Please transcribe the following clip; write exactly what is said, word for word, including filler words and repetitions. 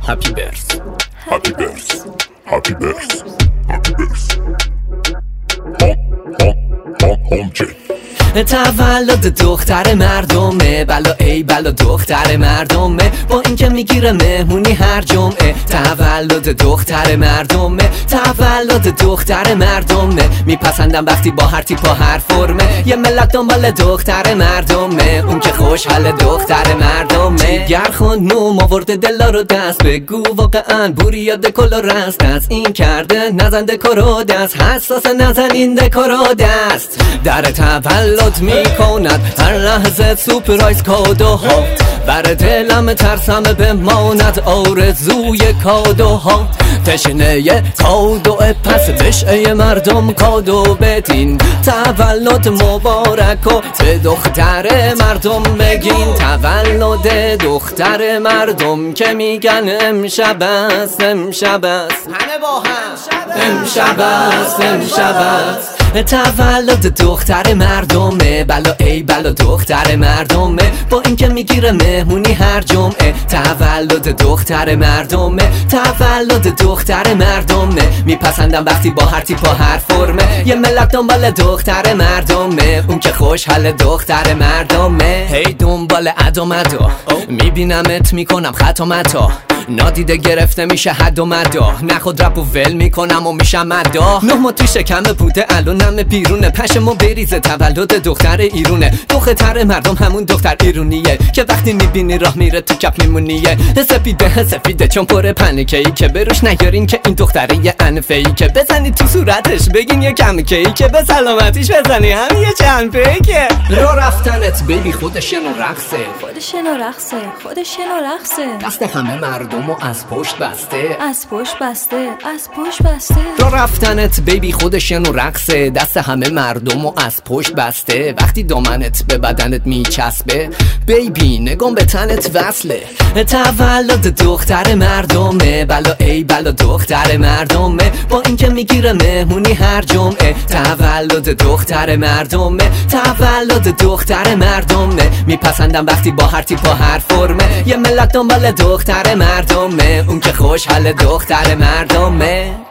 Happy birthday. Happy birthday. Happy birthday. Happy birthday. Home, home, home, home check. تولد دختر مردمه، بلا ای بلا دختر مردمه، با اینکه میگیره مهمونی هر جمعه. تولد دختر مردمه، تولد دختر مردمه، میپسندم وقتی با هر تیپ و هر فرمه. یه ملت دنبال دختر مردمه، اون که خوشحال دختر مردمه. گر خون نوم آورده دلا رو دست، بگو واقعا بوریا دکل و رست. از این کرده نزن دکورو دست، حساس نزن این دکورو دست. در تولد میکند هر لحظه سورپرایز کادوها، بر دلم ترسم بماند آرزوی کادوها. تشنه کادو پس بشه مردم کادو بدین. تولد مبارک و به دختر مردم بگین. تولد دختر مردم که میگن امشب است، امشب است، همه با هم امشب است، امشب است. تولد دختر مردمه، بلا ای بلا دختر مردمه، با اینکه میگیره مهمونی هر جمعه. تولد دختر مردمه، تولد دختر مردمه، میپسندم وقتی با هر تیپ و هر فرمه. یه ملت دنبال دختر مردمه، اون که خوشحال دختر مردمه. هی دنبال ادا مدا، میبینمت میکنم خطا متا، نادیده گرفته میشه حد و مدا. نخود رپ و ول میکنم و میشم مدا. نه ما تو شکم پوده الانم بیرونه، پشمو بریزه تولد دختر ایرونه. دختر مردم همون دختر ایرونیه که وقتی میبینی راه میره تو کپ میمونیه. سفیده سفیده چون پر پنکه‌ای که بروش نیارین که این دختره یه انفه‌ای که بزنی تو صورتش بگین یه کمکه‌ای که به سلامتیش بزنی هم یه چند پیکه. رو رفتنت بیبی خودشن و رقصه، خودشن و رقصه، خودشن و رقصه. دست همه مردم و از پشت بسته، از پشت بسته، از پشت بسته. رو رفتنت بیبی خودشن و رقصه، دست همه مردم و از پشت بسته. وقتی دامنت به بدنت میچسبه بیبی نگام به تنت وصله. تولد دختر مردمه، بلا ای بلا دختر مردمه، با اینکه میگیره مهمونی هر جمعه. تولد دختر مردمه، تولد دختر مردمه، میپسندم وقتی با هر تیپ و هر فرمه. یه ملت دنبال دختر مردمه، اون که خوشحال دختر مردمه.